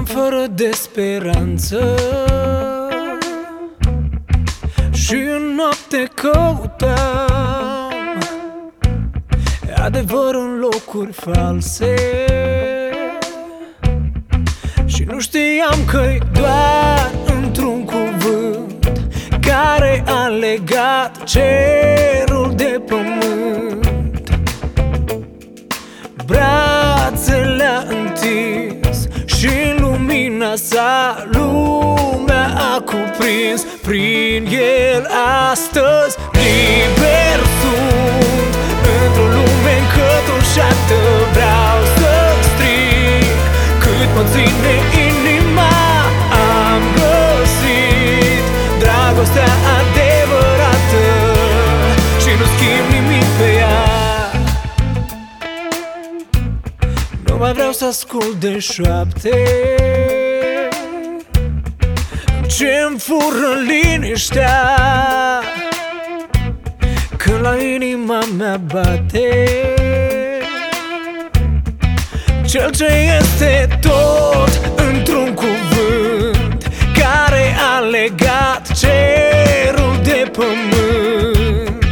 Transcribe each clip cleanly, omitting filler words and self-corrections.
Eram fără de speranță și în noapte căutam adevăr în locuri false și nu știam că-i doar într-un cuvânt care a legat cerul de pământ. Brațele a întins și lumina sa lumea a cuprins. Prin el astăzi liber sunt într-o lume încătușată. Vreau să strig cât mă ține inima. Am găsit dragostea adevărată și nu schimb nimic pe ea. Nu mai vreau să ascult de șoapte ce-mi fură liniștea când la inima mea bate cel ce este tot într-un cuvânt care a legat cerul de pământ.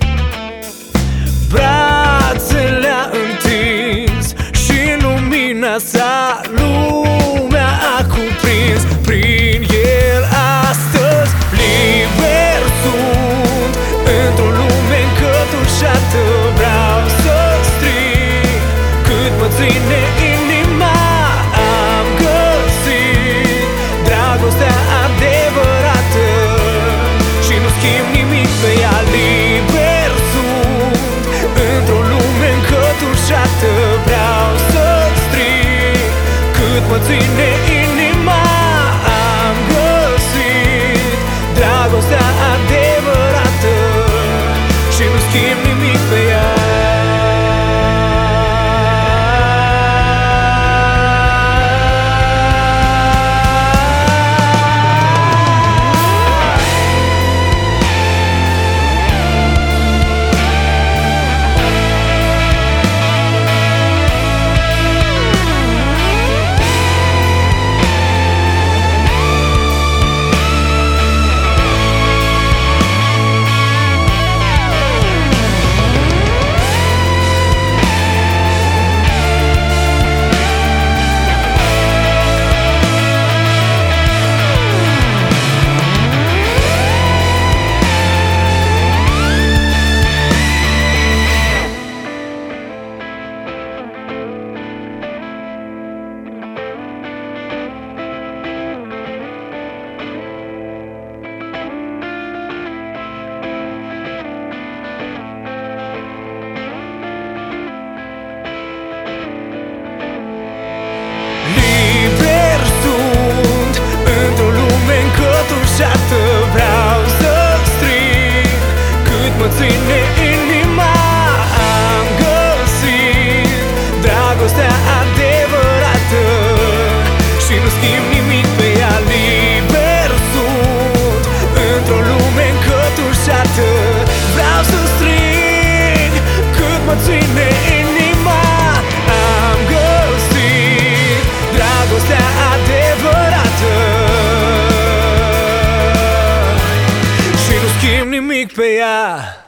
Brațele a întins și lumina sa lumea a cuprins. Prin el astăzi liber sunt într-o lume încătușată. Vreau să strig cât mă ține inima. Am găsit dragostea adevărată și nu schimb nimic pe ea. Liber sunt într-o lume încătușată. Vreau să strig cât mă ține inima. Am găsit dragostea adevărată și nu schimb nimic pe ea. Vreau să strig cât mă ține inima. Am găsit dragostea adevărată și nu schimb nimic pe ea. Liber sunt într-o lume încătușată. Vreau să strig cât mă ține inima. Am găsit dragostea adevărată și nu schimb nimic pe ea.